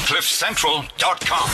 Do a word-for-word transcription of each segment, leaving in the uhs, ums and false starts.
cliff central dot com.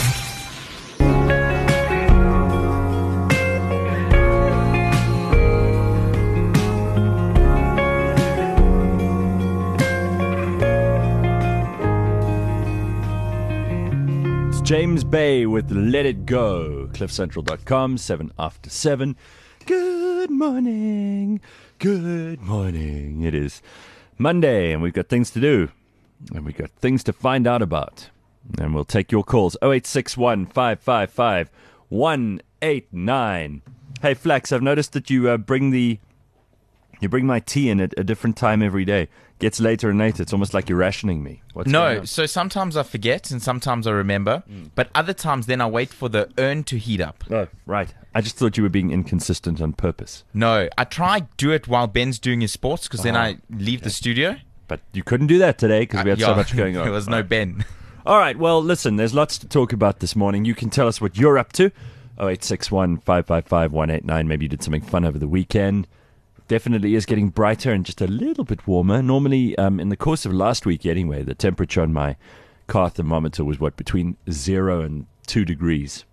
James Bay with Let It Go. cliff central dot com, seven after seven. Good morning. Good morning. It is Monday and we've got things to do. And we've got things to find out about. And we'll take your calls. oh eight six one, five five five, one eight nine. Hey, Flex, I've noticed that you uh, bring the... You bring my tea in at a different time every day. Gets later and later. It's almost like you're rationing me. What's no, so sometimes I forget and sometimes I remember. Mm. But other times then I wait for the urn to heat up. Oh, right. I just thought you were being inconsistent on purpose. No, I try do it while Ben's doing his sports because then Oh, I leave okay. the studio. But you couldn't do that today because we had Uh, so yeah, much going on. There was no Ben. All right, well, listen, there's lots to talk about this morning. You can tell us what you're up to. oh eight six one, five five five, one eight nine. Maybe you did something fun over the weekend. Definitely is getting brighter and just a little bit warmer. Normally, um, in the course of last week anyway, the temperature on my car thermometer was, what, between zero and two degrees.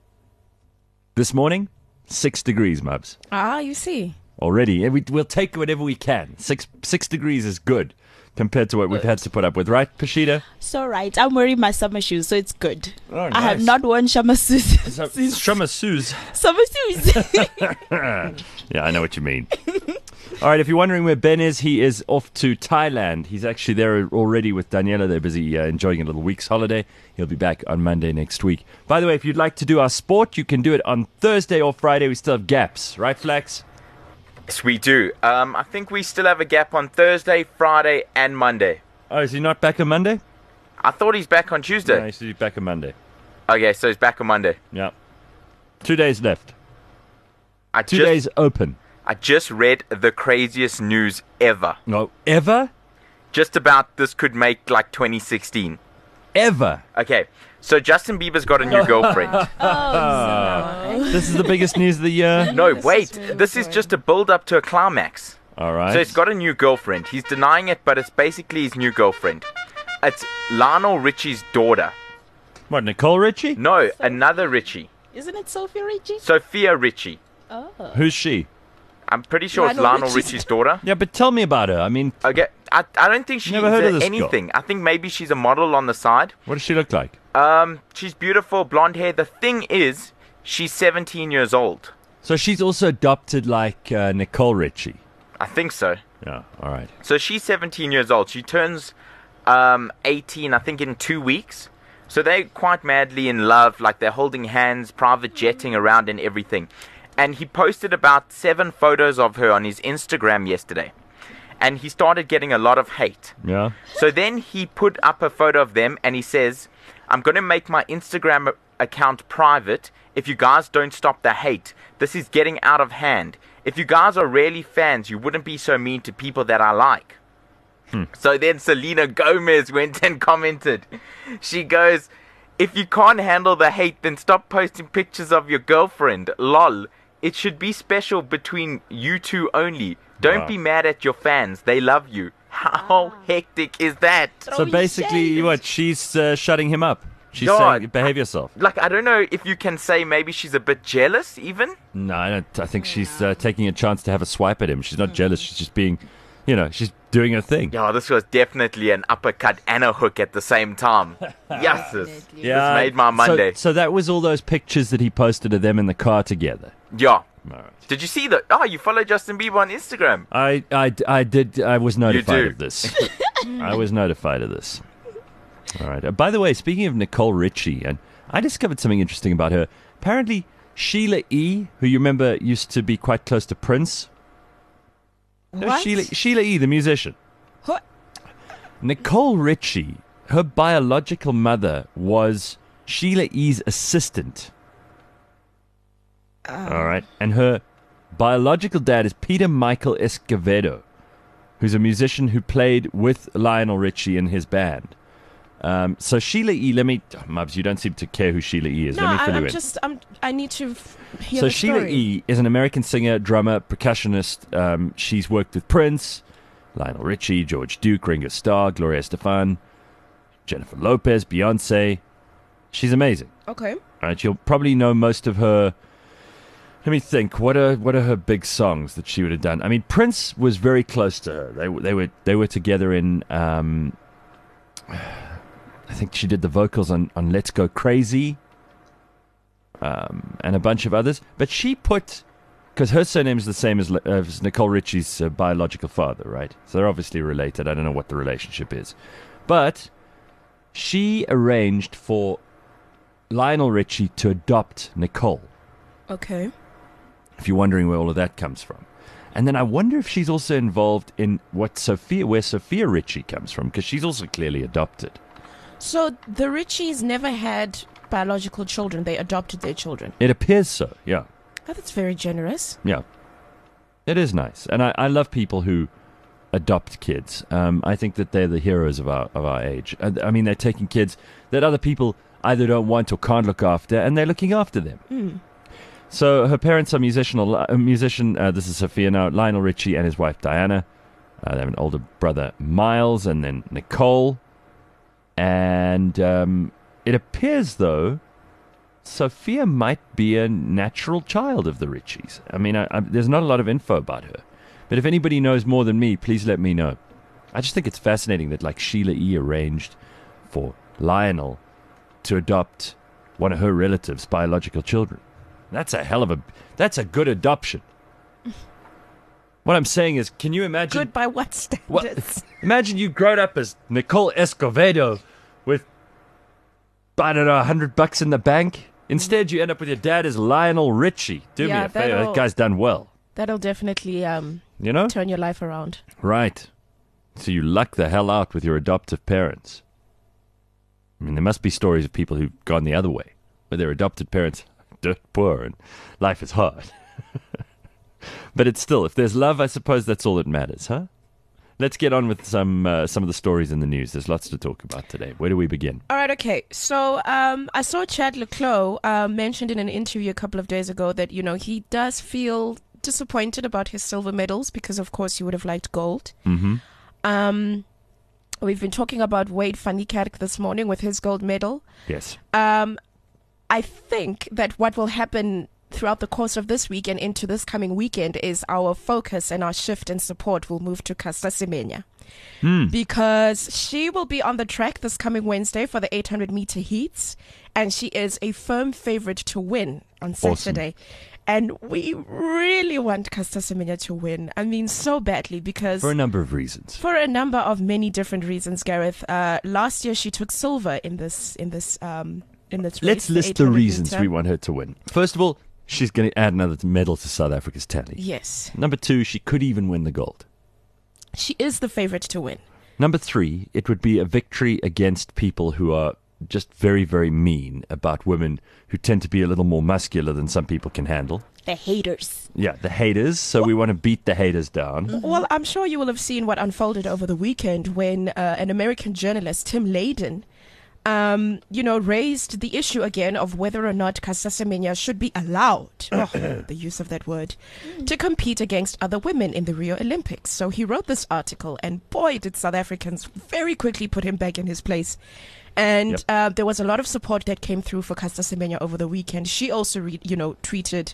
This morning, six degrees, Mubs. Ah, you see. Already. And we, we'll take whatever we can. Six, six degrees is good compared to what we've had to put up with. Right, Pashida? So right, I'm wearing my summer shoes, so it's good. Oh, I have nice. not worn summer shoes. So, since- Summer Suze. summer shoes. Yeah, I know what you mean. All right, if you're wondering where Ben is, he is off to Thailand. He's actually there already with Daniela. They're busy uh, enjoying a little week's holiday. He'll be back on Monday next week. By the way, if you'd like to do our sport, you can do it on Thursday or Friday. We still have gaps, right, Flex? Yes, we do. Um, I think we still have a gap on Thursday, Friday, and Monday. Oh, is he not back on Monday? I thought he's back on Tuesday. No, he's back on Monday. Okay, so he's back on Monday. Yeah. Two days left. I Two just, days open. I just read the craziest news ever. No, ever? Just about this could make like twenty sixteen. Ever? Okay, so Justin Bieber's got a new girlfriend. This is the biggest news of the year. No, wait, this is just a build-up to a climax. All right. So he's got a new girlfriend. He's denying it, but it's basically his new girlfriend. It's Lionel Richie's daughter. What, Nicole Richie? No, another Richie. Isn't it Sophia Richie? Sophia Richie. Oh. Who's she? I'm pretty sure it's Lionel Lionel Richie's Richie's daughter. Yeah, but tell me about her. I mean, Okay, I, I don't think she's Never heard of this girl. anything. I think maybe she's a model on the side. what does she look like? Um, she's beautiful, blonde hair. The thing is, she's seventeen years old. So she's also adopted like uh, Nicole Richie. I think so. Yeah, all right. So she's seventeen years old. She turns um, eighteen, I think, in two weeks. So they're quite madly in love. Like, they're holding hands, private jetting around and everything. And he posted about seven photos of her on his Instagram yesterday. And he started getting a lot of hate. Yeah. So then he put up a photo of them and he says, I'm going to make my Instagram account private if you guys don't stop the hate. This is getting out of hand. If you guys are really fans, you wouldn't be so mean to people that I like. Hmm. So then Selena Gomez went and commented. She goes, if you can't handle the hate, then stop posting pictures of your girlfriend. Lol. It should be special between you two only. Don't Wow. be mad at your fans. They love you. How hectic is that? So Throwing basically, shade. what? She's uh, shutting him up. She's God. saying, behave yourself. Like, I don't know if you can say maybe she's a bit jealous even. No, I, don't, I think she's uh, taking a chance to have a swipe at him. She's not jealous. She's just being, you know, she's doing her thing. Yeah, this was definitely an uppercut and a hook at the same time. Yes, this Yeah. made my Monday. So, so that was all those pictures that he posted of them in the car together. Yeah. All right. Did you see that? Oh, you follow Justin Bieber on Instagram. I, I, I did. I was notified do. of this. I was notified of this. All right. Uh, by the way, speaking of Nicole Richie, and I discovered something interesting about her. Apparently, Sheila E., who you remember used to be quite close to Prince. No, What? Sheila, Sheila E., the musician. What? Nicole Richie, her biological mother was Sheila E.'s assistant. All right. And her biological dad is Peter Michael Escovedo, who's a musician who played with Lionel Richie in his band. Um, so Sheila E., let me... Oh, Mubs, you don't seem to care who Sheila E. is. No, let me fill I, you I'm in. just. I'm. I need to f- hear So the Sheila story. E. is an American singer, drummer, percussionist. Um, she's worked with Prince, Lionel Richie, George Duke, Ringo Starr, Gloria Estefan, Jennifer Lopez, Beyonce. She's amazing. Okay. Right, you'll probably know most of her. Let me think. What are what are her big songs that she would have done? I mean, Prince was very close to her. They they were they were together in. Um, I think she did the vocals on, on "Let's Go Crazy," um, and a bunch of others. But she put, because her surname is the same as, as Nicole Richie's uh, biological father, right? So they're obviously related. I don't know what the relationship is, but she arranged for Lionel Richie to adopt Nicole. Okay. If you're wondering where all of that comes from. And then I wonder if she's also involved in what Sophia, where Sophia Richie comes from, because she's also clearly adopted. So the Richies never had biological children. They adopted their children. It appears so, yeah. Oh, that's very generous. Yeah. It is nice. And I, I love people who adopt kids. Um, I think that they're the heroes of our, of our age. I, I mean, they're taking kids that other people either don't want or can't look after, and they're looking after them. Mm. So her parents are musician. A musician. Uh, this is Sophia now. Lionel Richie and his wife Diana. Uh, they have an older brother, Miles, and then Nicole. And um, it appears, though, Sophia might be a natural child of the Richies. I mean, I, I, there's not a lot of info about her. But if anybody knows more than me, please let me know. I just think it's fascinating that, like, Sheila E. arranged for Lionel to adopt one of her relatives' biological children. That's a hell of a... That's a good adoption. What I'm saying is, can you imagine... Good by what standards? What, imagine you grown up as Nicole Escovedo with, I don't know, a hundred bucks in the bank. Instead, you end up with your dad as Lionel Richie. Do Yeah, me a favor. that'll- That guy's done well. That'll definitely um, You know? turn your life around. Right. So you luck the hell out with your adoptive parents. I mean, there must be stories of people who've gone the other way, where their adopted parents are dirt poor and life is hard. But it's still, if there's love, I suppose that's all that matters, huh? Let's get on with some uh, some of the stories in the news. There's lots to talk about today. Where do we begin? All right, okay. So um, I saw Chad Leclos uh, mentioned in an interview a couple of days ago that, you know, he does feel disappointed about his silver medals because, of course, he would have liked gold. Mm-hmm. Um, we've been talking about Wade van Niekerk this morning with his gold medal. Yes. Um, I think that what will happen throughout the course of this week and into this coming weekend is our focus and our shift and support will move to Caster Semenya. Hmm. Because she will be on the track this coming Wednesday for the eight hundred meter heats, and she is a firm favorite to win on Saturday. And we really want Caster Semenya to win. I mean, so badly, because For a number of reasons. for a number of many different reasons, Gareth. Uh, last year she took silver in this in this um in this race. Let's the list the eight hundred reasons meter. we want her to win. First of all, she's going to add another medal to South Africa's tally. Yes, Number two, she could even win the gold. she is the favorite to win. Number three, it would be a victory against people who are just very, very mean about women who tend to be a little more muscular than some people can handle. The haters. Yeah, the haters. So we want to beat the haters down. Well, I'm sure you will have seen what unfolded over the weekend when uh, an American journalist, Tim Layden, um, you know, raised the issue again of whether or not Caster Semenya should be allowed, oh, the use of that word, to compete against other women in the Rio Olympics. So he wrote this article, and boy, did South Africans very quickly put him back in his place. And Yep. uh, there was a lot of support that came through for Caster Semenya over the weekend. She also, re- you know, tweeted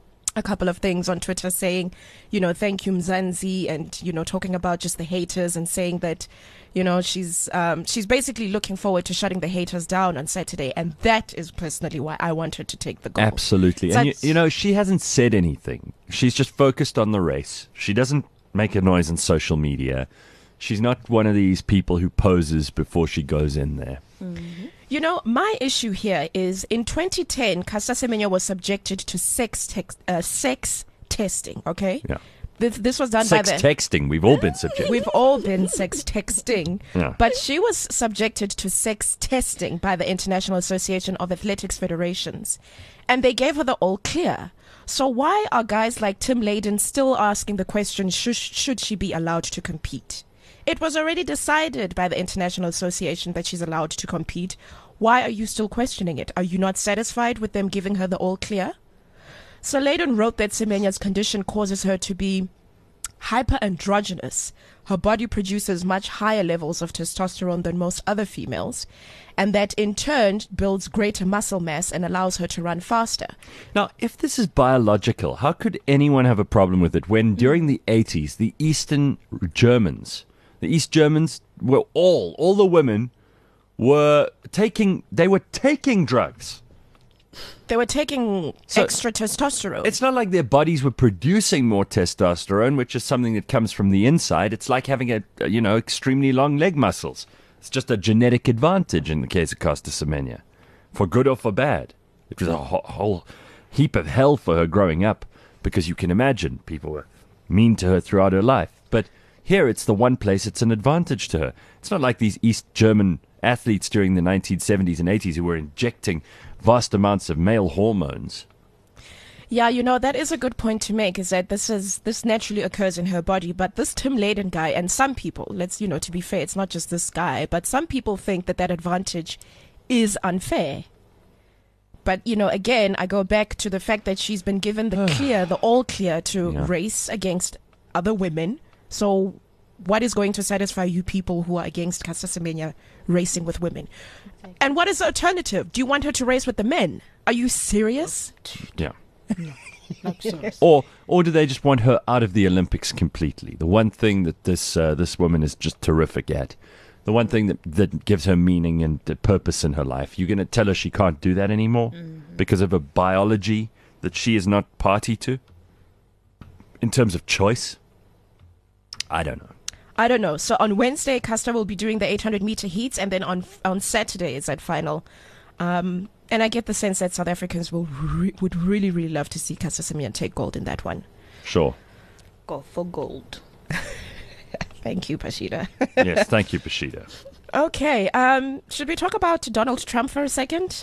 a couple of things on Twitter saying, you know, thank you Mzansi, and, you know, talking about just the haters and saying that, you know, she's um, she's basically looking forward to shutting the haters down on Saturday. And that is personally why I want her to take the gold. Absolutely. So And, you, it's- you know, she hasn't said anything. She's just focused on the race. She doesn't make a noise on social media. She's not one of these people who poses before she goes in there. You know, my issue here is in twenty ten, Caster Semenya was subjected to sex tex- uh, sex testing, okay? Yeah. This, this was done Sex by the... texting. We've all been subjected. We've all been sex texting, Yeah. but she was subjected to sex testing by the International Association of Athletics Federations, and they gave her the all clear. So why are guys like Tim Layden still asking the question, should, should she be allowed to compete? It was already decided by the International Association that she's allowed to compete. Why are you still questioning it? Are you not satisfied with them giving her the all clear? So Layden wrote that Semenya's condition causes her to be hyperandrogynous. Her body produces much higher levels of testosterone than most other females, and that in turn builds greater muscle mass and allows her to run faster. Now, if this is biological, how could anyone have a problem with it when during the eighties, the Eastern Germans, the East Germans were all, all the women were taking, they were taking drugs. They were taking So- extra testosterone. It's not like their bodies were producing more testosterone, which is something that comes from the inside. It's like having a, a, you know, extremely long leg muscles. It's just a genetic advantage in the case of Caster Semenya, for good or for bad. It was a ho- whole heap of hell for her growing up, because you can imagine people were mean to her throughout her life. But here it's the one place it's an advantage to her. It's not like these East German athletes during the nineteen seventies and eighties who were injecting vast amounts of male hormones. Yeah, you know, that is a good point to make, is that this is this naturally occurs in her body. But this Tim Layden guy, and some people, let's, you know, to be fair, it's not just this guy, but some people think that that advantage is unfair. But, you know, again, I go back to the fact that she's been given the clear, the all clear to Yeah. race against other women. So what is going to satisfy you people who are against Caster Semenya racing with women? And what is the alternative? Do you want her to race with the men? Are you serious? Yeah. Or or do they just want her out of the Olympics completely? The one thing that this uh, this woman is just terrific at, the one thing that, that gives her meaning and uh, purpose in her life. You're going to tell her she can't do that anymore because of a biology that she is not party to? In terms of choice? I don't know. I don't know. So on Wednesday, Caster will be doing the eight hundred meter heats, and then on on Saturday is that final. Um, and I get the sense that South Africans will re- would really, really love to see Caster Semenya take gold in that one. Sure. Go for gold. Thank you, Pashida. Yes, thank you, Pashida. Okay, um, should we talk about Donald Trump for a second?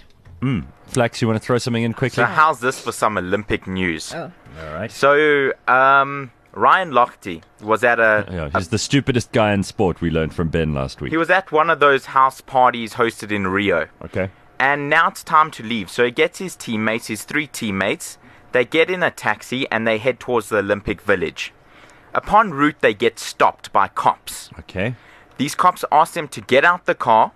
Flax, you want to throw something in quickly? So how's this for some Olympic news? Oh. All right. So, um, Ryan Lochte was at a, Yeah, a he's the stupidest guy in sport, we learned from Ben last week. he was at one of those house parties hosted in Rio. Okay. And now it's time to leave. So he gets his teammates, his three teammates. They get in a taxi and they head towards the Olympic Village. Upon route, they get stopped by cops. Okay. These cops ask them to get out the car.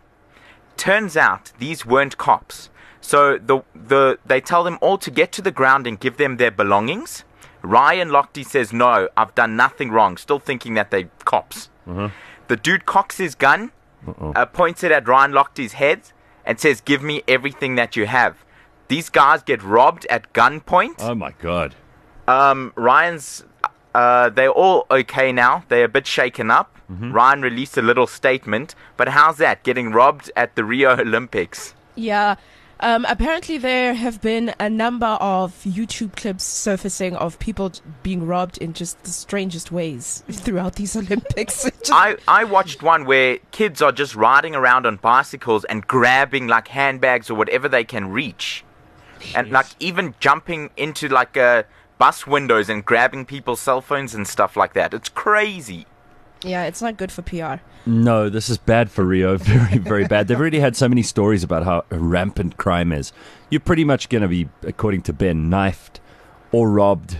Turns out these weren't cops. So the the they tell them all to get to the ground and give them their belongings. Ryan Lochte says, no, I've done nothing wrong, still thinking that they're cops. The dude cocks his gun, uh, points it at Ryan Lochte's head, and says, give me everything that you have. These guys get robbed at gunpoint. Oh, my God. Um, Ryan's, uh, they're all okay now. They're a bit shaken up. Ryan released a little statement, but how's that, getting robbed at the Rio Olympics? Yeah. Um, apparently, there have been a number of YouTube clips surfacing of people being robbed in just the strangest ways throughout these Olympics. Just- I, I watched one where kids are just riding around on bicycles and grabbing like handbags or whatever they can reach. And like even jumping into like uh, bus windows and grabbing people's cell phones and stuff like that. It's crazy. yeah, it's not good for P R. No, this is bad for Rio. Very, very bad. They've already had so many stories about how rampant crime is. You're pretty much going to be, according to Ben, knifed or robbed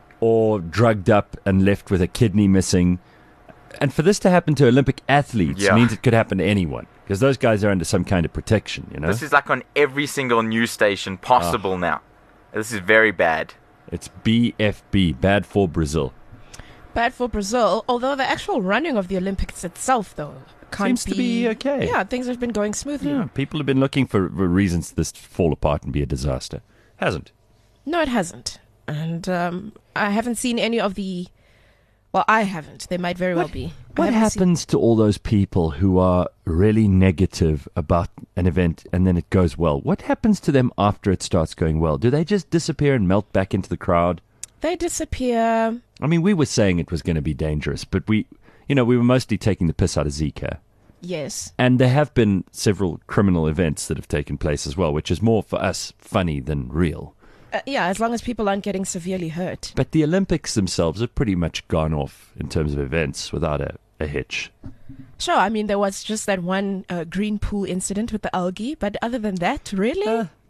or drugged up and left with a kidney missing. And for this to happen to Olympic athletes Yeah. means it could happen to anyone, because those guys are under some kind of protection, you know? This is like on every single news station possible now. This is very bad. It's B F B, bad for Brazil. Bad for Brazil, although the actual running of the Olympics itself, though, can't Seems to be okay. Yeah, things have been going smoothly. Yeah, people have been looking for, for reasons this to fall apart and be a disaster. Hasn't. No, it hasn't. And um, I haven't seen any of the... Well, I haven't. They might very well be. I What haven't seen- happens to all those people who are really negative about an event and then it goes well? What happens to them after it starts going well? Do they just disappear and melt back into the crowd? They disappear. I mean, we were saying it was going to be dangerous, but we, you know, we were mostly taking the piss out of Zika. Yes. And there have been several criminal events that have taken place as well, which is more for us funny than real. Uh, yeah, as long as people aren't getting severely hurt. But the Olympics themselves have pretty much gone off in terms of events without a, a hitch. Sure, I mean, there was just that one uh, green pool incident with the algae, but other than that, really? Uh,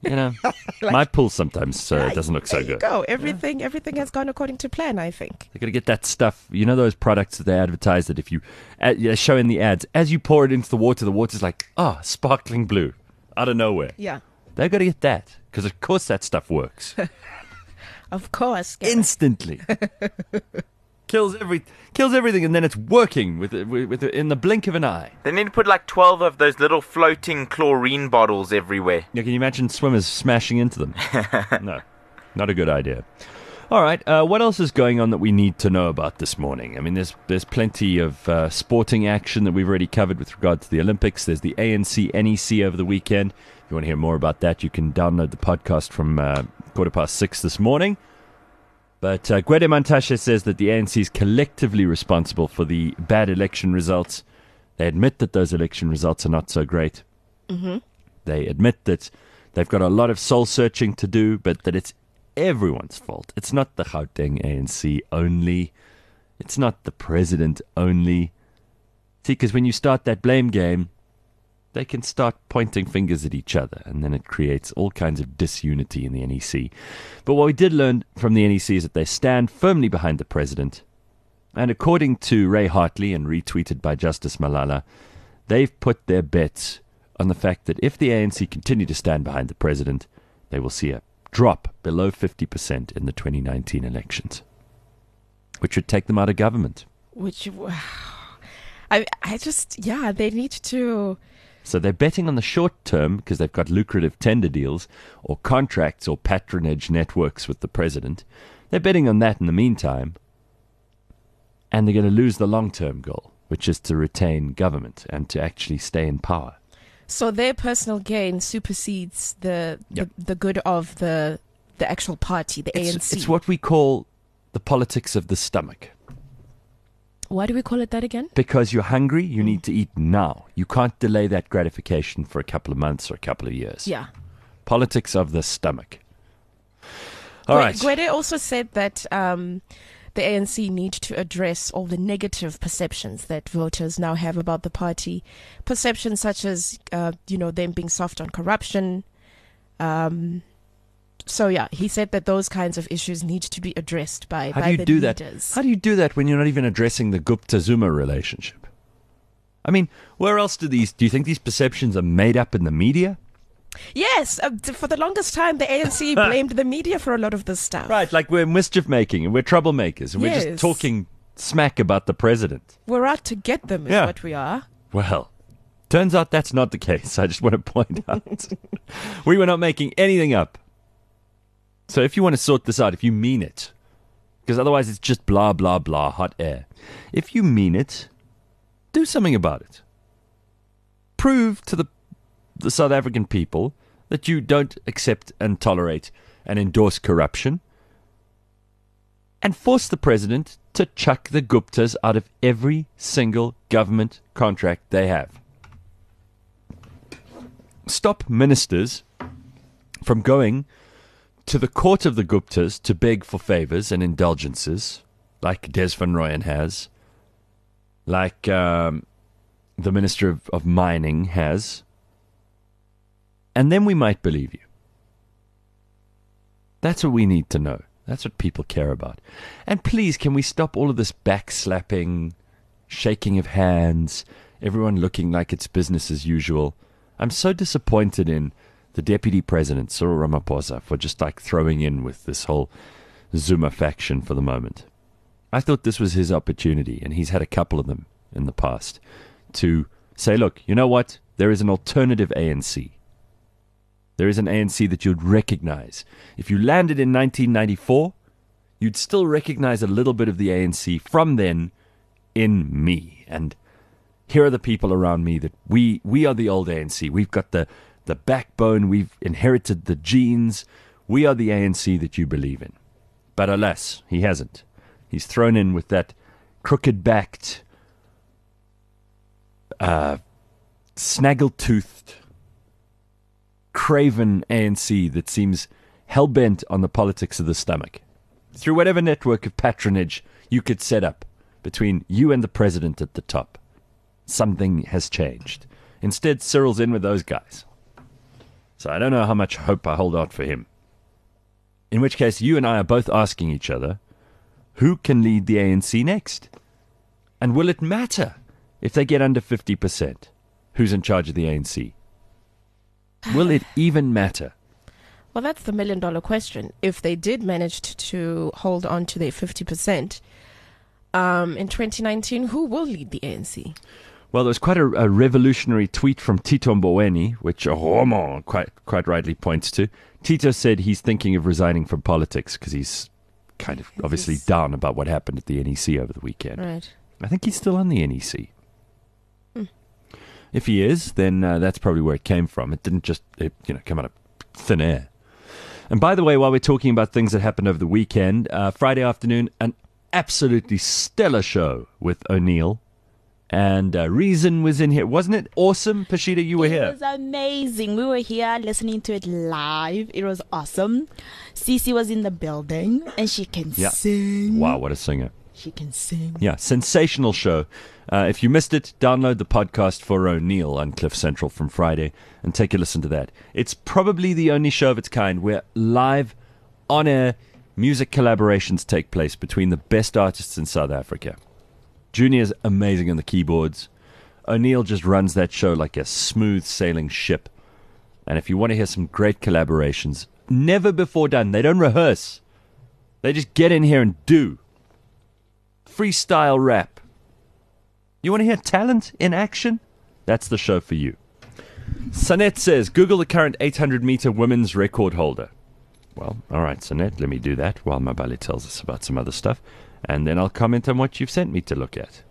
You know, my pool sometimes uh, Yeah, doesn't look so there you good. go. Everything, everything has gone according to plan, I think. They're going to get that stuff. You know those products that they advertise that if you uh, yeah, show in the ads, as you pour it into the water, the water's like, oh, sparkling blue out of nowhere. Yeah. They've got to get that because, of course, that stuff works. Of course. Gareth. Instantly. kills every kills everything, and then it's working with it, with, with it in the blink of an eye. They need to put like twelve of those little floating chlorine bottles everywhere. Yeah, can you imagine swimmers smashing into them? No, not a good idea. All right, uh, what else is going on that we need to know about this morning? I mean, there's there's plenty of uh, sporting action that we've already covered with regard to the Olympics. There's the A N C N E C over the weekend. If you want to hear more about that, you can download the podcast from uh, quarter past six this morning. But uh, Gwede Mantashe says that the A N C is collectively responsible for the bad election results. They admit that those election results are not so great. Mm-hmm. They admit that they've got a lot of soul-searching to do, but that it's everyone's fault. It's not the Gauteng A N C only. It's not the president only. See, because when you start that blame game, they can start pointing fingers at each other, and then it creates all kinds of disunity in the N E C. But what we did learn from the N E C is that they stand firmly behind the president. And according to Ray Hartley, and retweeted by Justice Malala, they've put their bets on the fact that if the A N C continue to stand behind the president, they will see a drop below fifty percent in the twenty nineteen elections, which would take them out of government. Which, I, I just, yeah, they need to. So they're betting on the short term because they've got lucrative tender deals or contracts or patronage networks with the president. They're betting on that in the meantime. And they're going to lose the long-term goal, which is to retain government and to actually stay in power. So their personal gain supersedes the Yep. the, the good of the the actual party, the It's, A N C. it's what we call the politics of the stomach. Why do we call it that again? Because you're hungry, you need to eat now. You can't delay that gratification for a couple of months or a couple of years. Yeah. Politics of the stomach. All Gwe- right. Gwede also said that um, the A N C need to address all the negative perceptions that voters now have about the party. Perceptions such as, uh, you know, them being soft on corruption. Um, so, yeah, he said that those kinds of issues need to be addressed by, How by do you the do that? leaders. How do you do that when you're not even addressing the Gupta-Zuma relationship? I mean, where else do these, do you think these perceptions are made up in the media? Yes, uh, t- for the longest time, the A N C blamed the media for a lot of this stuff. Right, like we're mischief making and we're troublemakers and we're Yes. just talking smack about the president. We're out to get them, is Yeah. what we are. Well, turns out that's not the case. I just want to point out. We were not making anything up. So if you want to sort this out, if you mean it, because otherwise it's just blah, blah, blah, hot air. If you mean it, do something about it. Prove to the the South African people that you don't accept and tolerate and endorse corruption, and force the president to chuck the Guptas out of every single government contract they have. Stop ministers from going to the court of the Guptas to beg for favors and indulgences, like Des Van Rooyen has, like um, the Minister of, of Mining has, and then we might believe you. That's what we need to know. That's what people care about. And please, can we stop all of this backslapping, shaking of hands, everyone looking like it's business as usual? I'm so disappointed in the Deputy President, Cyril Ramaphosa, for just like throwing in with this whole Zuma faction for the moment. I thought this was his opportunity, and he's had a couple of them in the past, to say, look, you know what? There is an alternative A N C. There is an A N C that you'd recognize. If you landed in nineteen ninety-four, you'd still recognize a little bit of the A N C from then in me. And here are the people around me that we, we are the old A N C. We've got the, the backbone. We've inherited the genes. We are the A N C that you believe in. But alas, he hasn't. He's thrown in with that crooked-backed, uh, snaggle-toothed, craven A N C that seems hell-bent on the politics of the stomach. Through whatever network of patronage you could set up between you and the president at the top, something has changed. Instead, Cyril's in with those guys. So I don't know how much hope I hold out for him. In which case, you and I are both asking each other, who can lead the A N C next? And will it matter if they get under fifty percent? Who's in charge of the A N C? Will it even matter? Well, that's the million dollar question. If they did manage to, to hold on to their fifty percent um, in twenty nineteen, who will lead the A N C? Well, there was quite a, a revolutionary tweet from Tito Mboweni, which Romo quite, quite rightly points to. Tito said he's thinking of resigning from politics because he's kind of obviously He's- down about what happened at the N E C over the weekend. Right. I think he's still on the N E C. Hmm. If he is, then uh, that's probably where it came from. It didn't just it, you know come out of thin air. And by the way, while we're talking about things that happened over the weekend, uh, Friday afternoon, an absolutely stellar show with O'Neill. And uh, Reason was in here. Wasn't it awesome? Pashida, you were It here. was amazing. We were here listening to it live. It was awesome. Cece was in the building and she can Yeah. sing. Wow, what a singer. She can sing. Yeah, sensational show. Uh, if you missed it, download the podcast for O'Neill on Cliff Central from Friday and take a listen to that. It's probably the only show of its kind where live, on-air music collaborations take place between the best artists in South Africa. Junior's amazing on the keyboards. O'Neill just runs that show like a smooth sailing ship. And if you want to hear some great collaborations, never before done, they don't rehearse. They just get in here and do. Freestyle rap. You want to hear talent in action? That's the show for you. Sanet says, Google the current eight hundred meter women's record holder. Well, all right, Sanet, let me do that while Mabali tells us about some other stuff. And then I'll comment on what you've sent me to look at.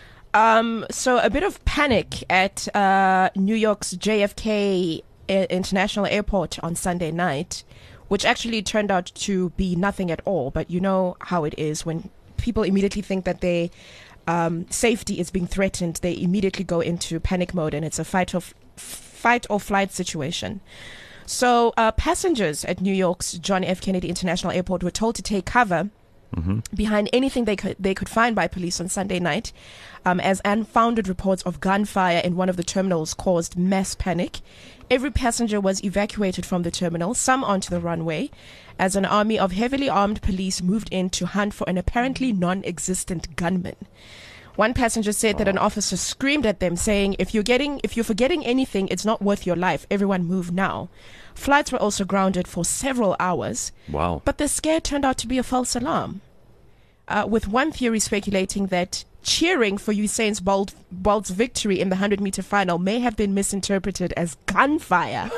Um, so a bit of panic at uh, New York's J F K I- International Airport on Sunday night, which actually turned out to be nothing at all. But you know how it is when people immediately think that their um, safety is being threatened, they immediately go into panic mode, and it's a fight or f- fight or flight situation. So uh, passengers at New York's John F. Kennedy International Airport were told to take cover behind anything they could they could find by police on Sunday night, um, as unfounded reports of gunfire in one of the terminals caused mass panic. Every passenger was evacuated from the terminal, some onto the runway, as an army of heavily armed police moved in to hunt for an apparently non-existent gunman. One passenger said that an officer screamed at them, saying, "If you're getting, if you're forgetting anything, it's not worth your life. Everyone move now." Flights were also grounded for several hours. Wow. But the scare turned out to be a false alarm, uh, with one theory speculating that cheering for Usain Bolt, Bolt's victory in the hundred-meter final may have been misinterpreted as gunfire.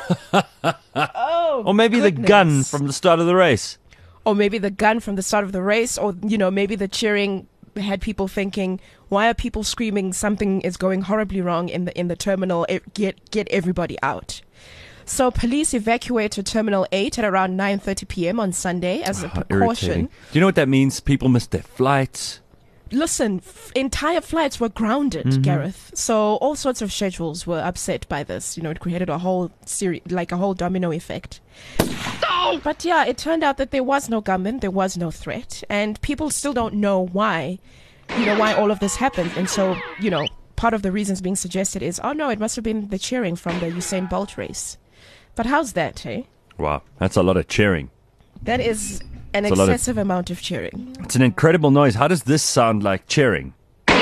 oh, Or maybe the goodness. gun from the start of the race. Or maybe the gun from the start of the race, or, you know, maybe the cheering had people thinking, why are people screaming something is going horribly wrong in the in the terminal? It, get get everybody out. So police evacuated Terminal eight at around nine thirty p.m. on Sunday as a How precaution. irritating. Do you know what that means? People missed their flights. Listen, f- entire flights were grounded, Mm-hmm. Gareth. So all sorts of schedules were upset by this. You know, it created a whole series, like a whole domino effect. But yeah, it turned out that there was no gunman, there was no threat, and people still don't know why, you know, why all of this happened. And so, you know, part of the reasons being suggested is, oh no, it must have been the cheering from the Usain Bolt race. But how's that, hey? Wow, that's a lot of cheering. That is an It's a lot of- excessive amount of cheering. It's an incredible noise. How does this sound like cheering?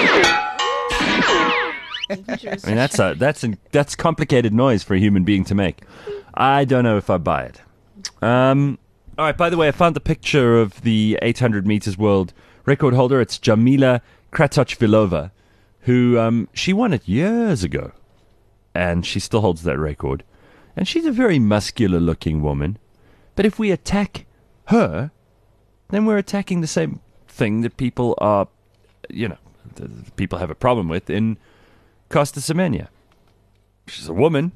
I mean, that's a that's an, that's complicated noise for a human being to make. I don't know if I buy it. Um, all right. By the way, I found the picture of the eight hundred meters world record holder. It's Jamila Kratochvilova, who um, she won it years ago, and she still holds that record. And she's a very muscular-looking woman. But if we attack her, then we're attacking the same thing that people are, you know, the, the people have a problem with in Costa Semenya. She's a woman.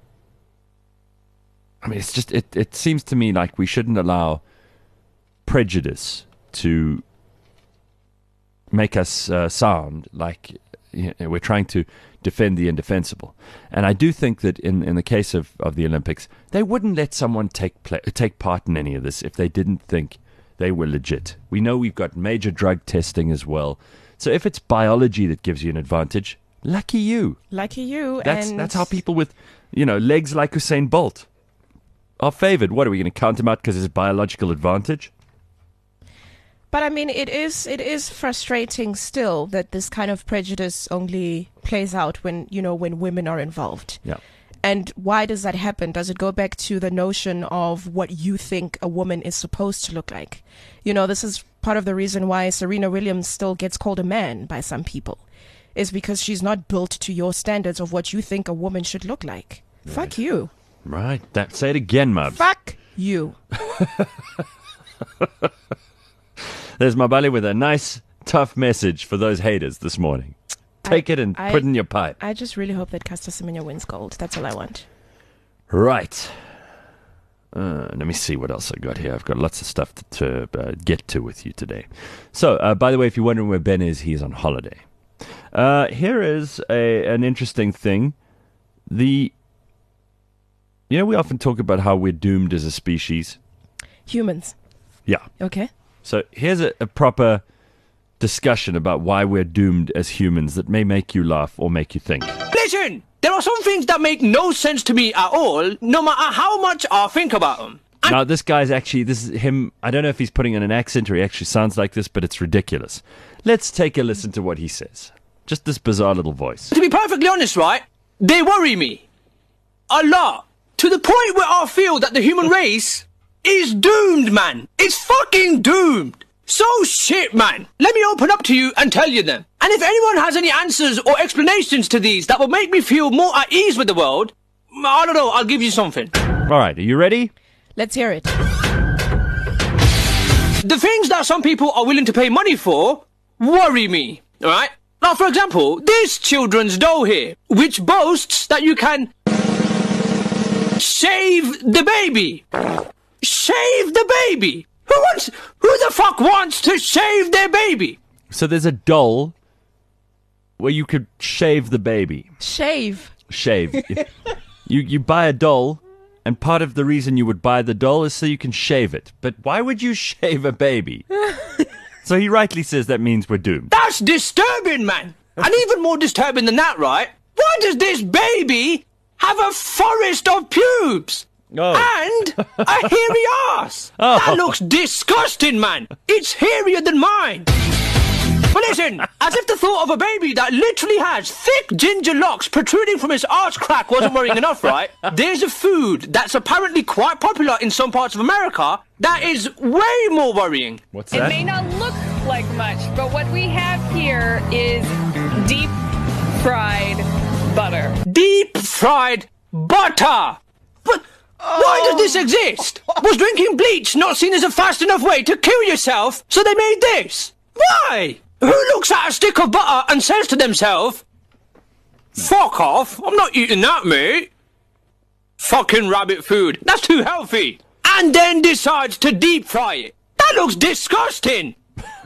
I mean, it's just, it, it seems to me like we shouldn't allow prejudice to make us uh, sound like you know, we're trying to defend the indefensible. And I do think that in, in the case of, of the Olympics, they wouldn't let someone take pla take part in any of this if they didn't think they were legit. We know we've got major drug testing as well. So if it's biology that gives you an advantage, lucky you. Lucky you. That's and that's how people with, you know, legs like Usain Bolt are favored. What, are we going to count him out because of his biological advantage? But I mean, it is it is frustrating still that this kind of prejudice only plays out when, you know, when women are involved. Yeah. And why does that happen? Does it go back to the notion of what you think a woman is supposed to look like? You know, this is part of the reason why Serena Williams still gets called a man by some people, is because she's not built to your standards of what you think a woman should look like. Right. Fuck you. Right. That, say it again, Mubs. Fuck you. There's Mabali with a nice, tough message for those haters this morning. Take I, it and I, put it in your pipe. I just really hope that Caster Semenya wins gold. That's all I want. Right. Uh, let me see what else I got here. I've got lots of stuff to, to uh, get to with you today. So, uh, by the way, if you're wondering where Ben is, he's on holiday. Uh, here is a an interesting thing. The, you know, we often talk about how we're doomed as a species. Humans. Yeah. Okay. So here's a, a proper discussion about why we're doomed as humans that may make you laugh or make you think. Listen, there are some things that make no sense to me at all, no matter how much I think about them. And now, this guy's actually, this is him, I don't know if he's putting in an accent or he actually sounds like this, but it's ridiculous. Let's take a listen to what he says. Just this bizarre little voice. to be perfectly honest, right, they worry me. A lot. To the point where I feel that the human race is doomed, man. It's fucking doomed. So shit, man. Let me open up to you and tell you them. And if anyone has any answers or explanations to these that will make me feel more at ease with the world, I don't know, I'll give you something. All right, are you ready? Let's hear it. The things that some people are willing to pay money for worry me, alright? Now, for example, this children's doll here, which boasts that you can shave the baby. Shave the baby. Who wants, who the fuck wants to shave their baby? So there's a doll where you could shave the baby. Shave. Shave. you you buy a doll, and part of the reason you would buy the doll is so you can shave it. But why would you shave a baby? So he rightly says that means we're doomed. That's disturbing, man. And even more disturbing than that, right? Why does this baby have a forest of pubes? Oh. And a hairy ass. Oh. That looks disgusting, man. It's hairier than mine. But listen, as if the thought of a baby that literally has thick ginger locks protruding from his arse crack wasn't worrying enough, right? There's a food that's apparently quite popular in some parts of America that is way more worrying. What's It that? may not look like much, but what we have here is deep fried butter. Deep fried butter. But why does this exist? Was drinking bleach not seen as a fast enough way to kill yourself, so they made this? Why? Who looks at a stick of butter and says to themselves, fuck off, I'm not eating that, mate. Fucking rabbit food, that's too healthy. And then decides to deep fry it. That looks disgusting.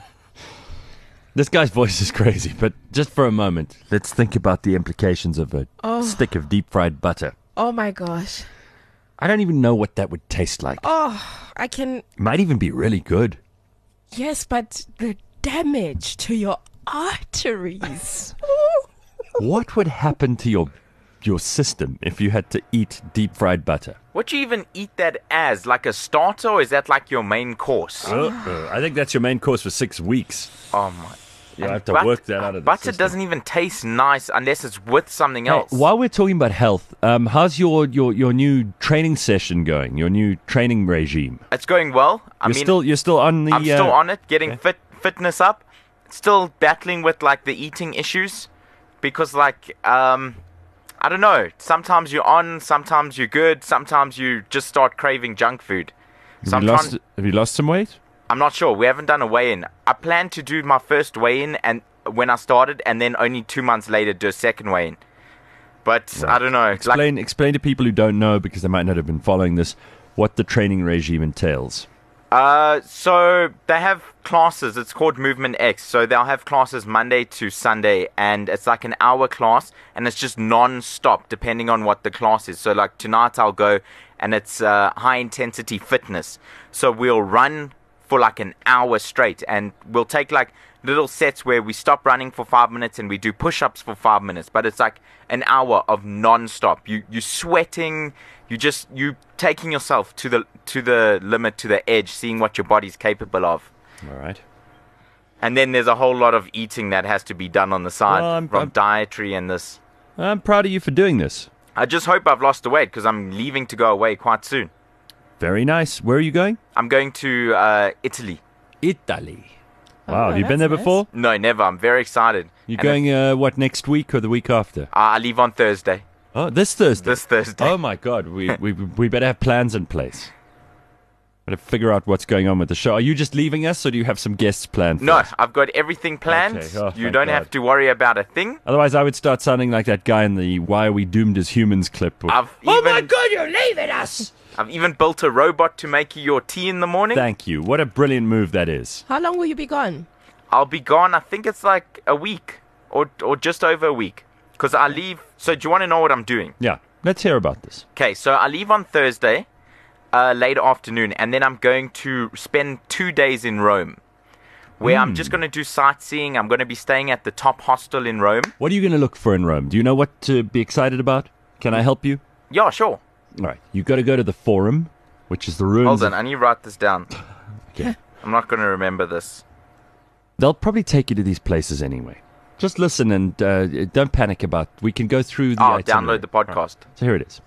This guy's voice is crazy, but just for a moment, let's think about the implications of a Oh. stick of deep fried butter. Oh my gosh. I don't even know what that would taste like. Oh, I can. Might even be really good. Yes, but the damage to your arteries. What would happen to your your system if you had to eat deep fried butter? What do you even eat that as? Like a starter, or is that like your main course? Uh, I think that's your main course for six weeks. Oh my. You And have to but- work that out of the Butter system. doesn't even taste nice unless it's with something Hey, else. while we're talking about health, um, how's your, your, your new training session going? Your new training regime? It's going well. I You're mean, still you're still on the. I'm still uh, on it, getting okay. fit fitness up. Still battling with like the eating issues, because like um, I don't know. Sometimes you're on, sometimes you're good, sometimes you just start craving junk food. Have you, Sometimes lost, have you lost some weight? I'm not sure. We haven't done a weigh-in. I plan to do my first weigh-in and when I started, and then only two months later do a second weigh-in. But I don't know. Like, Explain explain to people who don't know, because they might not have been following this, what the training regime entails. Uh, so they have classes. It's called Movement X. So they'll have classes Monday to Sunday, and it's like an hour class, and it's just non-stop depending on what the class is. So like tonight I'll go, and it's uh, high intensity fitness. So we'll run for like an hour straight, and we'll take like little sets where we stop running for five minutes and we do push-ups for five minutes, but it's like an hour of non-stop. You you sweating, you just you taking yourself to the to the limit, to the edge, seeing what your body's capable of. All right. And then there's a whole lot of eating that has to be done on the side Well, I'm- from I'm- dietary and this. I'm proud of you for doing this. I just hope I've lost the weight because I'm leaving to go away quite soon. Very nice. Where are you going? I'm going to uh, Italy. Italy. Oh, Wow, have you been that's there nice. before? No, never. I'm very excited. You're And going, uh, what, next week or the week after? it- I leave on Thursday. Oh, this Thursday. This Thursday. Oh my God, we, we we better have plans in place. Better figure out what's going on with the show. Are you just leaving us, or do you have some guests planned? For No, us? I've got everything planned. Okay. Oh, you thank don't God. have to worry about a thing. Otherwise, I would start sounding like that guy in the "Why Are We Doomed as Humans" clip. with, I've oh even, my God, you're leaving us! I've even built a robot to make you your tea in the morning. Thank you. What a brilliant move that is. How long will you be gone? I'll be gone. I think it's like a week or or just over a week because I leave. So do you want to know what I'm doing? Yeah, let's hear about this. Okay, so I leave on Thursday, uh, late afternoon, and then I'm going to spend two days in Rome, where I'm just going to do sightseeing. I'm going to be staying at the top hostel in Rome. What are you going to look for in Rome? Do you know what to be excited about? Can I help you? Yeah, sure. All right, you've got to go to the Forum, which is the ruins. Hold of- on, I need to write this down. Okay. I'm not going to remember this. They'll probably take you to these places anyway. Just listen and uh, don't panic about. We can go through the. I'll itinerary. download the podcast. So here it is.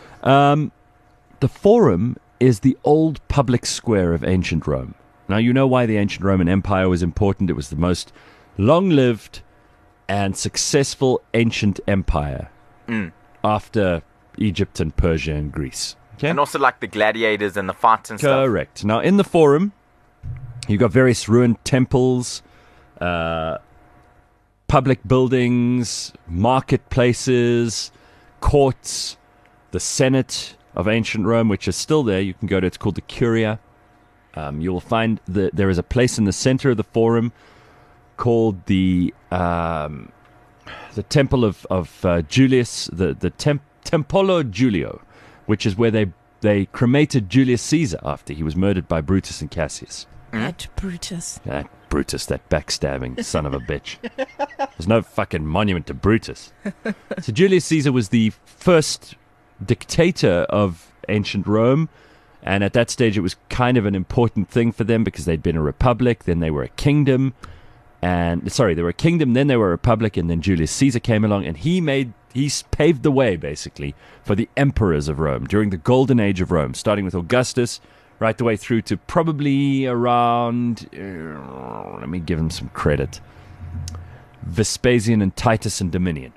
Um, the Forum is the old public square of ancient Rome. Now you know why the ancient Roman Empire was important. It was the most long-lived and successful ancient empire Mm. after Egypt and Persia and Greece. Okay. And also like the gladiators and the fights and stuff. Correct. Now, in the Forum, you've got various ruined temples, uh, public buildings, marketplaces, courts, the Senate of ancient Rome, which is still there. You can go to, it's called the Curia. Um, you'll find that there is a place in the center of the Forum called the um, the Temple of, of uh, Julius, the, the Temp- Tempolo Julio, which is where they, they cremated Julius Caesar after he was murdered by Brutus and Cassius. That Brutus. That Brutus, that backstabbing son of a bitch. There's no fucking monument to Brutus. So Julius Caesar was the first dictator of ancient Rome, and at that stage it was kind of an important thing for them because they'd been a republic, then they were a kingdom, and sorry, they were a kingdom, then they were a republic, and then Julius Caesar came along, and he made he paved the way basically for the emperors of Rome during the golden age of Rome, starting with Augustus right the way through to probably around, uh, let me give him some credit, Vespasian and Titus and Domitian.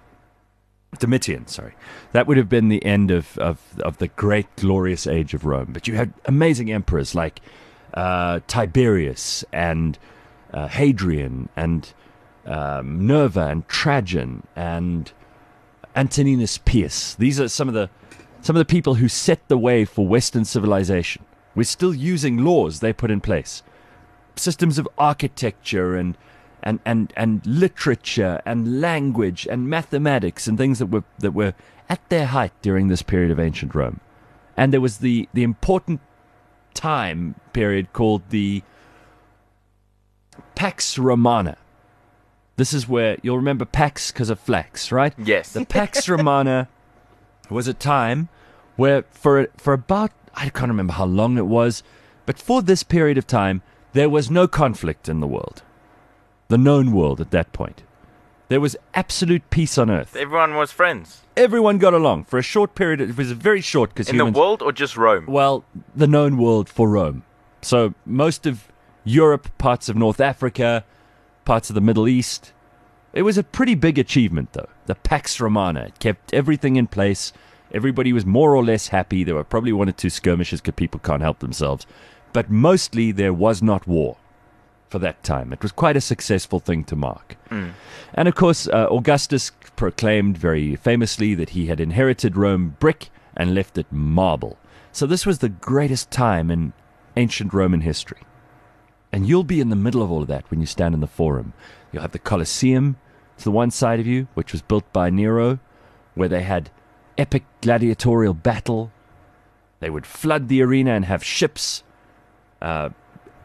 Domitian, sorry. That would have been the end of, of, of the great glorious age of Rome. But you had amazing emperors like uh, Tiberius and uh, Hadrian and um, Nerva and Trajan and Antoninus Pius. These are some of the some of the people who set the way for Western civilization. We're still using laws they put in place, systems of architecture and and, and, and literature and language and mathematics and things that were that were at their height during this period of ancient Rome. And there was the, the important time period called the Pax Romana. This is where you'll remember Pax because of flax, right? Yes. The Pax Romana was a time where for for about, I can't remember how long it was, but for this period of time, there was no conflict in the world. The known world at that point. There was absolute peace on earth. Everyone was friends. Everyone got along for a short period. It was very short because In humans... the world or just Rome? Well, the known world for Rome. So most of Europe, parts of North Africa, parts of the Middle East. It was a pretty big achievement, though. The Pax Romana. It kept everything in place. Everybody was more or less happy. There were probably one or two skirmishes because people can't help themselves. But mostly there was not war for that time. It was quite a successful thing to mark. Mm. And of course, uh, Augustus proclaimed very famously that he had inherited Rome brick and left it marble. So this was the greatest time in ancient Roman history. And you'll be in the middle of all of that when you stand in the Forum. You'll have the Colosseum to the one side of you, which was built by Nero, where they had epic gladiatorial battle. They would flood the arena and have ships uh,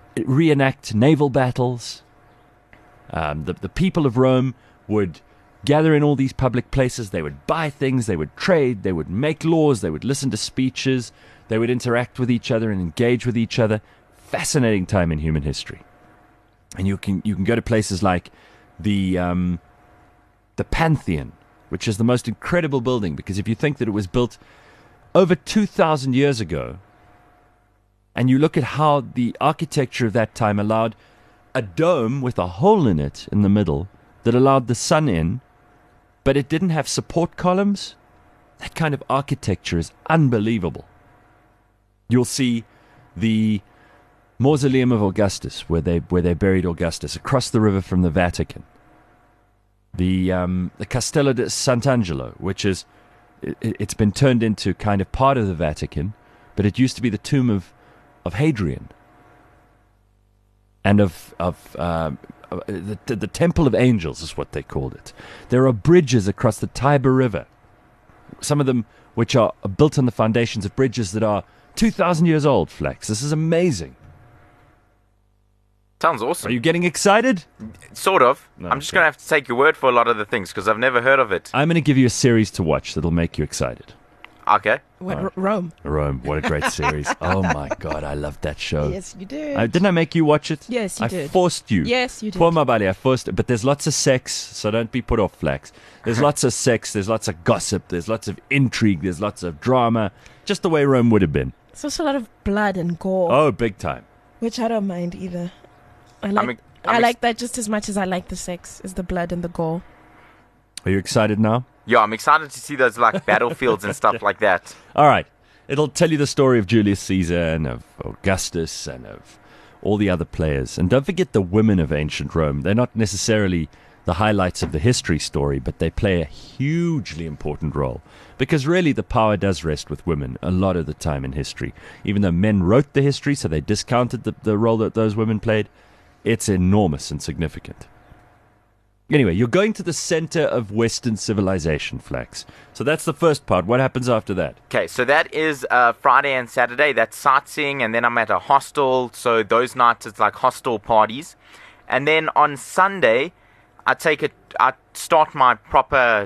reenact naval battles. Um, the, the people of Rome would gather in all these public places. They would buy things, they would trade, they would make laws, they would listen to speeches, they would interact with each other and engage with each other. Fascinating time in human history. And you can you can go to places like the um, the Pantheon, which is the most incredible building, because if you think that it was built over two thousand years ago, and you look at how the architecture of that time allowed a dome with a hole in it in the middle that allowed the sun in, but it didn't have support columns, that kind of architecture is unbelievable. You'll see the Mausoleum of Augustus, where they where they buried Augustus, across the river from the Vatican. The um, the Castello di Sant'Angelo, which is it, it's been turned into kind of part of the Vatican, but it used to be the tomb of of Hadrian and of of uh, the, the the Temple of Angels is what they called it. There are bridges across the Tiber River, some of them which are built on the foundations of bridges that are two thousand years old. Flex, this is amazing. Sounds awesome. Are you getting excited? Sort of. No, I'm just okay. going to have to take your word for a lot of the things because I've never heard of it. I'm going to give you a series to watch that'll make you excited. Okay. What, R- Rome. Rome, what a great series. Oh my God, I loved that show. Yes, you did. Uh, didn't I make you watch it? Yes, you I did. forced you. Yes, you did. Poor Mabali, I forced but there's lots of sex, so don't be put off, Flax. There's lots of sex, there's lots of gossip, there's lots of intrigue, there's lots of drama, just the way Rome would have been. There's also a lot of blood and gore, Oh, big time. which I don't mind either. I like I'm, ex- I'm I ex- like that just as much as I like the sex, is the blood and the gore. Are you excited now? Yeah, I'm excited to see those like battlefields and stuff like that. All right. It'll tell you the story of Julius Caesar and of Augustus and of all the other players. And don't forget the women of ancient Rome. They're not necessarily the highlights of the history story, but they play a hugely important role. Because really the power does rest with women a lot of the time in history. Even though men wrote the history, so they discounted the, the role that those women played, it's enormous and significant. Anyway, you're going to the center of Western civilization, Flax. So that's the first part. What happens after that? Okay, so that is uh, Friday and Saturday. That's sightseeing, and then I'm at a hostel. So those nights it's like hostel parties, and then on Sunday, I take it. I start my proper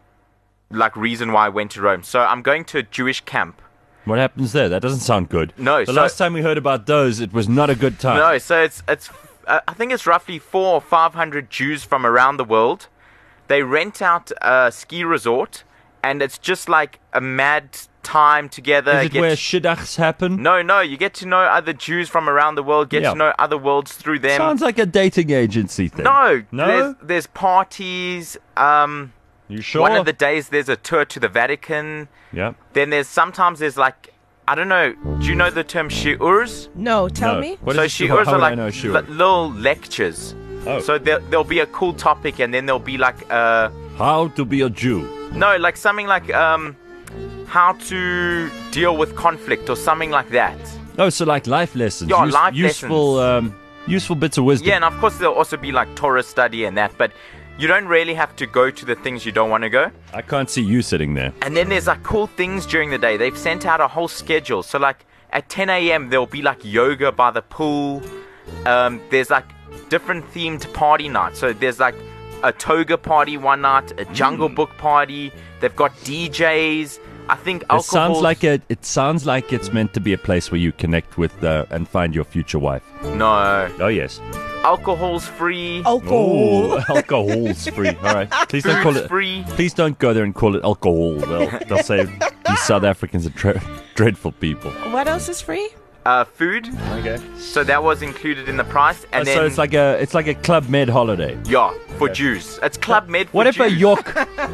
like reason why I went to Rome. So I'm going to a Jewish camp. What happens there? That doesn't sound good. No, The so- last time we heard about those, it was not a good time. No, so it's it's. Uh, I think it's roughly four or five hundred Jews from around the world. They rent out a ski resort, and it's just like a mad time together. Is it Get where to- shidduchs happen? No, no, you get to know other Jews from around the world, get Yeah. to know other worlds through them. Sounds like a dating agency thing. no, No? There's, there's parties. Um, You sure? One of the days there's a tour to the Vatican. Yeah. Then there's sometimes there's like, I don't know, do you know the term shi'urs? No, tell No. me. What so is shiur? shi'urs How are would I like know shiur? li- little lectures. Oh. So there, there'll be a cool topic, and then there'll be like uh How to be a Jew. no, like something like um how to deal with conflict or something like that. Oh, so like life lessons. Yeah, Use- life useful, um, useful bits of wisdom. Yeah, and of course there'll also be like Torah study and that, but you don't really have to go to the things you don't want to go. I can't see you sitting there. And then there's like cool things during the day. They've sent out a whole schedule. So like at ten a.m. there'll be like yoga by the pool. Um, there's like different themed party nights. So there's like a toga party one night, a Jungle Mm. Book party. They've got D Js. I think It alcohol. sounds like a, It sounds like it's meant to be a place where you connect with uh, and find your future wife. No, Oh yes. alcohol's free. Alcohol. Oh, alcohol's free. All right. Please don't call Food's it. free. Please don't go there and call it alcohol. They'll, they'll say these South Africans are dre- dreadful people. What else is free? Uh, food. Okay. So that was included in the price. And then so it's like a it's like a Club Med holiday. yeah, for Jews. It's Club Med for What if a Jews. York?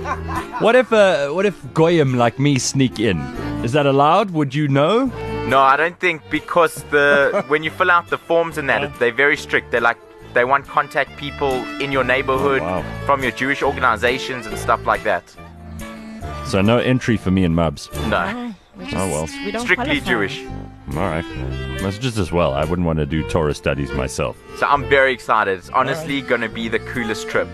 What if a what if goyim like me sneak in? Is that allowed? Would you know? No, I don't think, because the when you fill out the forms and that, they're very strict. They're like, they want contact people in your neighborhood, Oh, wow. from your Jewish organizations and stuff like that. So no entry for me and Mubs. No, We just, Oh, well. we don't strictly qualify. Jewish. All right. That's just as well. I wouldn't want to do Torah studies myself. So I'm very excited. It's honestly going to be the coolest trip.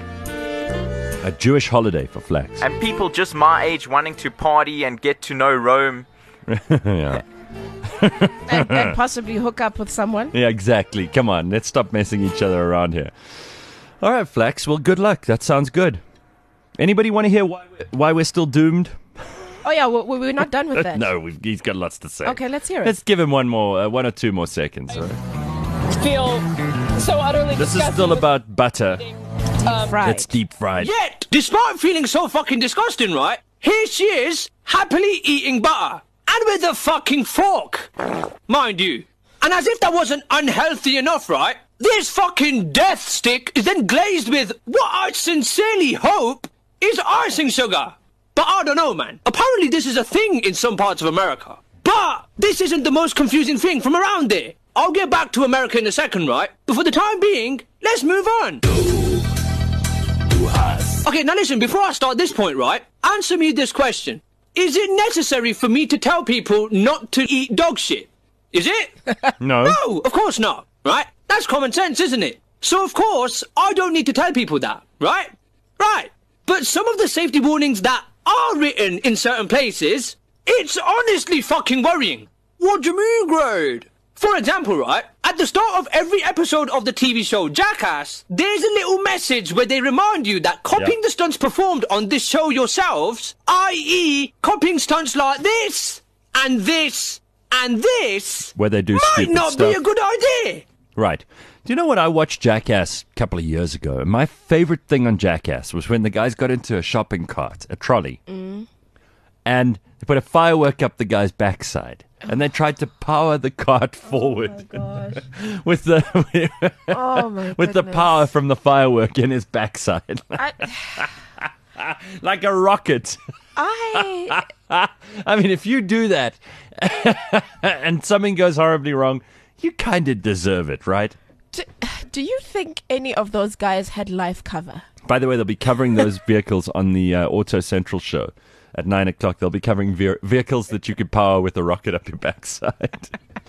A Jewish holiday for Flax. And people just my age wanting to party and get to know Rome. yeah. and, and possibly hook up with someone. Yeah, exactly. Come on, let's stop messing each other around here. All right, Flax. Well, good luck. That sounds good. Anybody want to hear why we're, why we're still doomed? Oh yeah, we, we're not done with that. No, we've, he's got lots to say. Okay, let's hear it. Let's give him one more, uh, one or two more seconds. All right. Feel so utterly This is disgusted still with about butter. Deep fried. It's deep fried. Yet, despite feeling so fucking disgusting, right? Here she is, happily eating butter. And with a fucking fork. Mind you. And as if that wasn't unhealthy enough, right? This fucking death stick is then glazed with what I sincerely hope is icing sugar. But I don't know, man. Apparently this is a thing in some parts of America. But this isn't the most confusing thing from around there. I'll get back to America in a second, right? But for the time being, let's move on. Okay, now listen, before I start this point, right? Answer me this question. Is it necessary for me to tell people not to eat dog shit? Is it? No. No, of course not, right? That's common sense, isn't it? So, of course, I don't need to tell people that, right? Right. But some of the safety warnings that are written in certain places, it's honestly fucking worrying. What do you mean, Grade? For example, right, at the start of every episode of the T V show Jackass, there's a little message where they remind you that copying Yeah. the stunts performed on this show yourselves, that is copying stunts like this, and this, and this, Where they do might stupid not stuff. be a good idea. Right. Do you know what? I watched Jackass a couple of years ago, and my favorite thing on Jackass was when the guys got into a shopping cart, a trolley, and they put a firework up the guy's backside, and they tried to power the cart forward with the Oh my with the goodness. power from the firework in his backside, I, like a rocket. I I mean, if you do that and something goes horribly wrong, you kind of deserve it, right? do, do you think any of those guys had life cover? By the way, they'll be covering those vehicles on the uh, Auto Central show at nine o'clock. They'll be covering ve- vehicles that you could power with a rocket up your backside.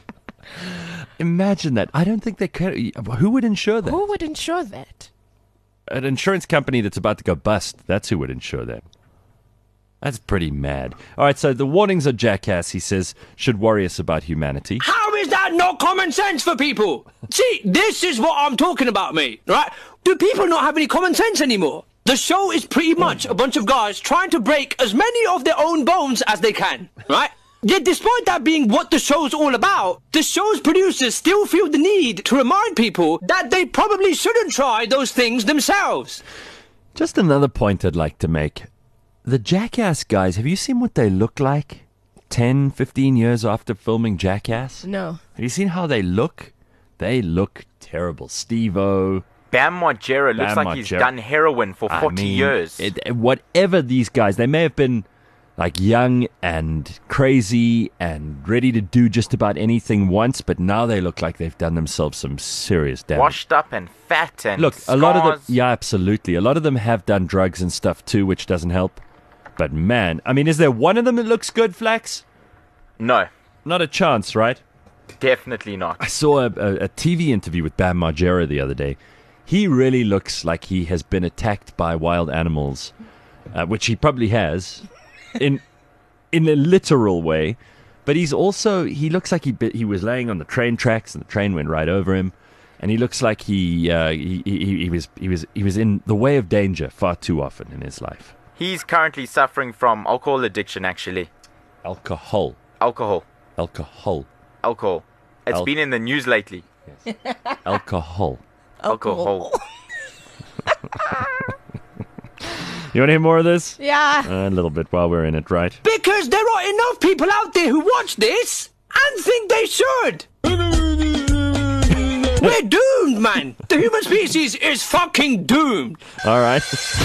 Imagine that. I don't think they could. Who would insure that? Who would insure that? An insurance company that's about to go bust. That's who would insure that. That's pretty mad. All right, so the warnings of Jackass, he says, should worry us about humanity. How is that not common sense for people? See, this is what I'm talking about, mate, right? Do people not have any common sense anymore? The show is pretty much a bunch of guys trying to break as many of their own bones as they can, right? Yet despite that being what the show's all about, the show's producers still feel the need to remind people that they probably shouldn't try those things themselves. Just another point I'd like to make. The Jackass guys, have you seen what they look like ten, fifteen years after filming Jackass? No. Have you seen how they look? They look terrible. Steve-O. Bam Margera looks Bam like he's Margera. done heroin for I forty mean, years. It, whatever these guys, they may have been like young and crazy and ready to do just about anything once, but now they look like they've done themselves some serious damage. Washed up and fat and Look, a lot of scars. them, yeah, absolutely. A lot of them have done drugs and stuff too, which doesn't help. But man, I mean, is there one of them that looks good, Flax? No, Not a chance, right? definitely not. I saw a, a, a T V interview with Bam Margera the other day. He really looks like he has been attacked by wild animals, uh, which he probably has, in in a literal way. But he's also, he looks like he bi- he was laying on the train tracks and the train went right over him. And he looks like he, uh, he, he he was he was he was in the way of danger far too often in his life. He's currently suffering from alcohol addiction, actually. Alcohol, Alcohol. alcohol, Alcohol. It's Al- been in the news lately. alcohol. Alcohol. You want to hear more of this? Yeah. Uh, a little bit while we're in it, right? Because there are enough people out there who watch this and think they should. We're doomed, man. The human species is fucking doomed. All right.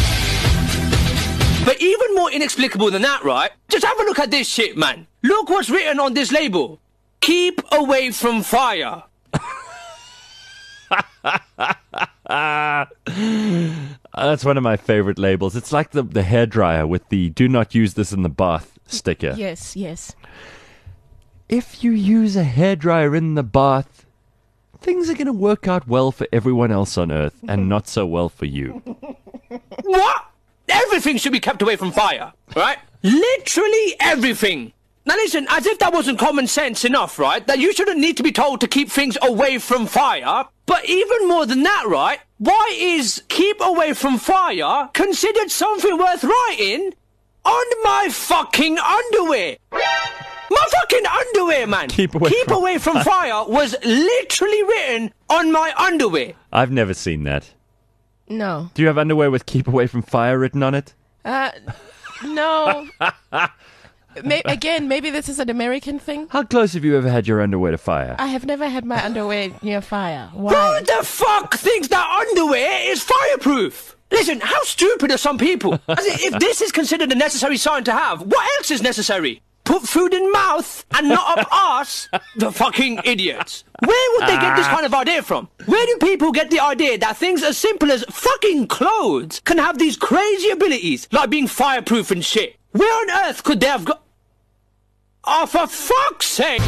But even more inexplicable than that, right? Just have a look at this shit, man. Look what's written on this label. Keep away from fire. Uh, that's one of my favorite labels. It's like the, the hairdryer with the do not use this in the bath sticker. Yes, yes. If you use a hairdryer in the bath, things are going to work out well for everyone else on Earth and not so well for you. What? Everything should be kept away from fire, right? Literally everything. Now listen, as if that wasn't common sense enough, right? That you shouldn't need to be told to keep things away from fire. But even more than that, right? Why is keep away from fire considered something worth writing on my fucking underwear? My fucking underwear, man. Keep away keep from away from fire was literally written on my underwear. I've never seen that. No. Do you have underwear with keep away from fire written on it? Uh, no. May- again, maybe this is an American thing. How close have you ever had your underwear to fire? I have never had my underwear near fire. Who Why? the fuck thinks that underwear is fireproof? Listen, how stupid are some people? As if this is considered a necessary sign to have, what else is necessary? Put food in mouth and not up arse? The fucking idiots. Where would they get this kind of idea from? Where do people get the idea that things as simple as fucking clothes can have these crazy abilities, like being fireproof and shit? Where on earth could they have got... Oh, for fuck's sake!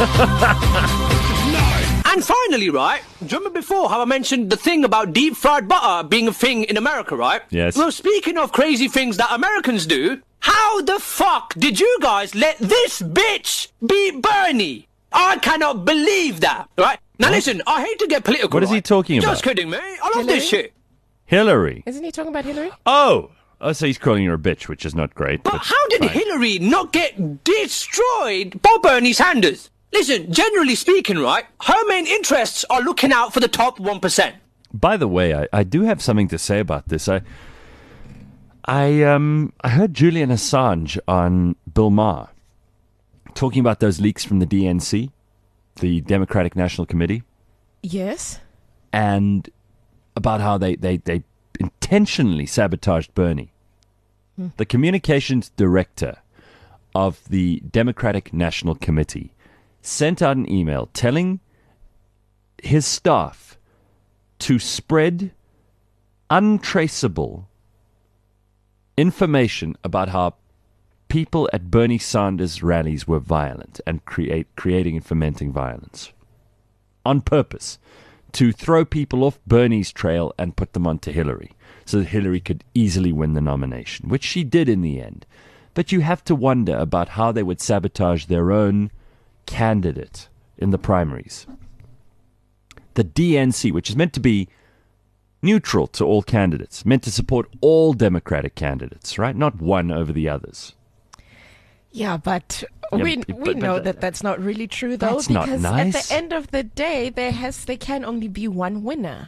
And finally, right, do you remember before how I mentioned the thing about deep fried butter being a thing in America, right? Yes. Well, speaking of crazy things that Americans do, how the fuck did you guys let this bitch beat Bernie? I cannot believe that, right? Now listen, I hate to get political. What is he right? talking about? Just kidding, man. I love Hillary? this shit. Hillary. Isn't he talking about Hillary? Oh! Oh, so he's calling her a bitch, which is not great. But But how did fine. Hillary not get destroyed by Bernie Sanders? Listen, generally speaking, right, her main interests are looking out for the top one percent. By the way, I, I do have something to say about this. I I um I heard Julian Assange on Bill Maher talking about those leaks from the D N C, the Democratic National Committee, Yes. and about how they, they, they intentionally sabotaged Bernie. The communications director of the Democratic National Committee sent out an email telling his staff to spread untraceable information about how people at Bernie Sanders rallies were violent and create creating and fomenting violence on purpose to throw people off Bernie's trail and put them onto Hillary so that Hillary could easily win the nomination, which she did in the end. But you have to wonder about how they would sabotage their own candidate in the primaries. The D N C, which is meant to be neutral to all candidates, meant to support all Democratic candidates, right? Not one over the others. Yeah, but Yeah, we but- we but- know but- that that's not really true, though, That's not because nice. at the end of the day, there has there can only be one winner.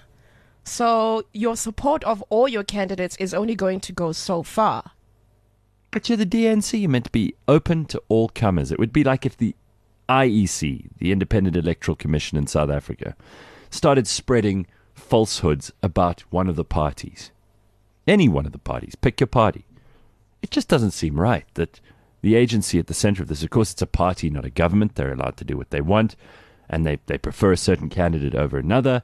So your support of all your candidates is only going to go so far. But you're the D N C. You're meant to be open to all comers. It would be like if the I E C, the Independent Electoral Commission in South Africa, started spreading falsehoods about one of the parties. Any one of the parties. Pick your party. It just doesn't seem right that the agency at the center of this, of course, it's a party, not a government. They're allowed to do what they want, and they, they prefer a certain candidate over another.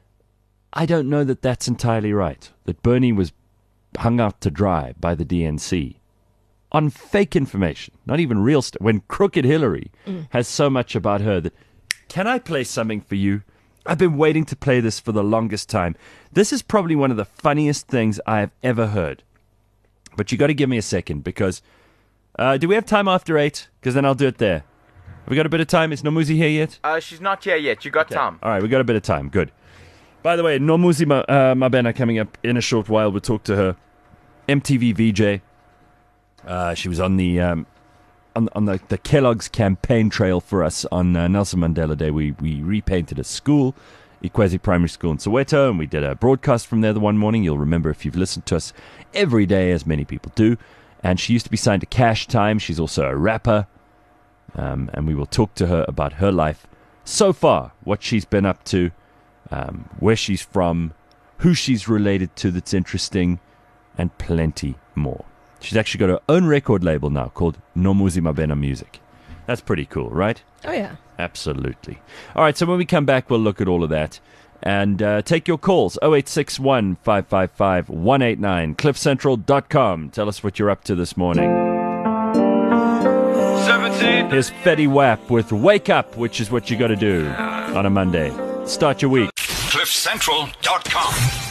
I don't know that that's entirely right, that Bernie was hung out to dry by the D N C on fake information, not even real stuff, when crooked Hillary mm. has so much about her that, can I play something for you? I've been waiting to play this for the longest time. This is probably one of the funniest things I have ever heard. But you got to give me a second, because uh, do we have time after eight? Because then I'll do it there. Have we got a bit of time? Is Nomuzi here yet? Uh, she's not here yet. You got Okay. time. All right, we got a bit of time. Good. By the way, Nomuzi Ma- uh, Mabena coming up in a short while. We'll talk to her. M T V V J. Uh, she was on the um, on, on the, the Kellogg's campaign trail for us on uh, Nelson Mandela Day. We we repainted a school, Ikwezi Primary School in Soweto, and we did a broadcast from there the one morning. You'll remember if you've listened to us every day, as many people do. And she used to be signed to Cash Time. She's also a rapper. Um, and we will talk to her about her life so far, what she's been up to, um, where she's from, who she's related to that's interesting, and plenty more. She's actually got her own record label now called Nomuzi Mabena Music. That's pretty cool, right? Oh, yeah. Absolutely. All right, so when we come back, we'll look at all of that. And uh, take your calls, oh eight six one, five five five, one eight nine, cliff central dot com. Tell us what you're up to this morning. seventeen. Here's Fetty Wap with Wake Up, which is what you got to do on a Monday. Start your week. cliff central dot com.